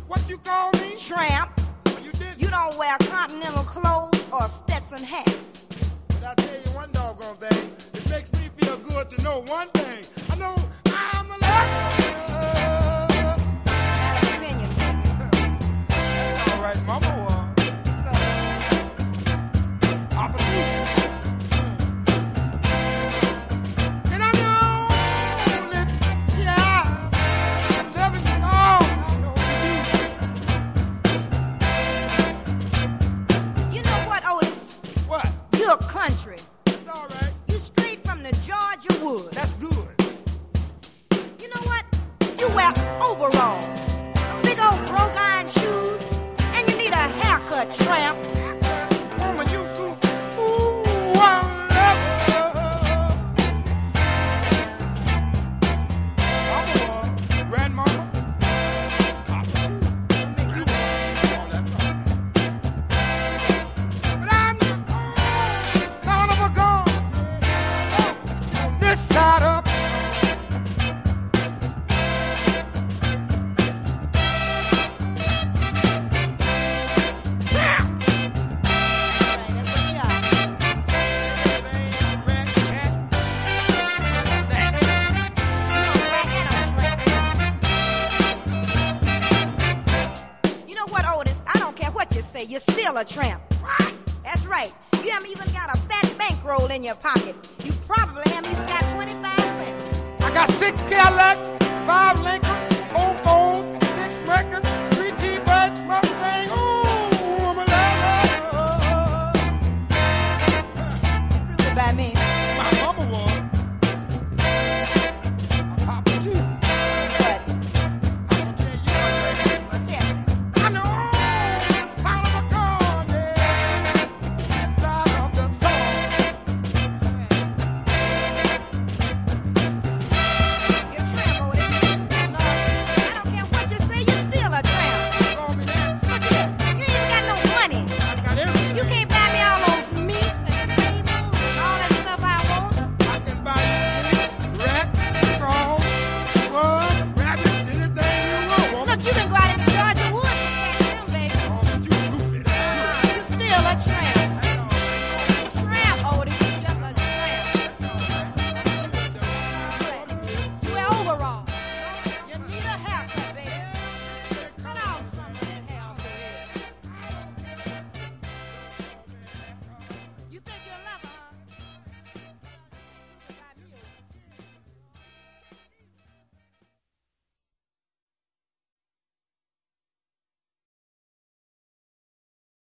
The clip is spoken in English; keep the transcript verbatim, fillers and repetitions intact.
What you call me? Tramp. Oh, you did. You don't wear continental clothes or Stetson hats. But I'll tell you one doggone thing. It makes me feel good to know one thing. I know I'm a lover. Not an opinion, baby. That's all right, Mama was. So, Opportunity. mm, And I'm the only child that loving you all. I know you. you know what, Otis? What? You're country. It's all right. You straight from the Georgia woods. That's good. You know what? You wear overalls, big old broke iron shoes, and you need a haircut, tramp. Woman, you too. Ooh, I'm lover. Mama was. Grandmama. Opportunity. Make you Oh, that's all right. But I'm the only son of a gun on this side of the sun. Champ! right, that's what you are. Red cat. Back. You know what, Otis? I don't care what you say. You're still a tramp. What? That's right. You haven't even got a fat bankroll in your pocket. You probably haven't even got twenty-five cents. I got six Cadillacs, five Lincoln.